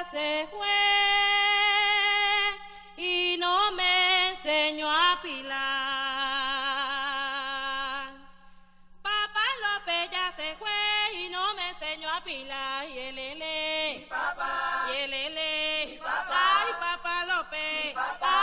se fue y no me enseñó a pilar. Papá López ya se fue y no me enseñó a pilar. Y el mi papá, y el mi papá, ay, Papá López, mi papá.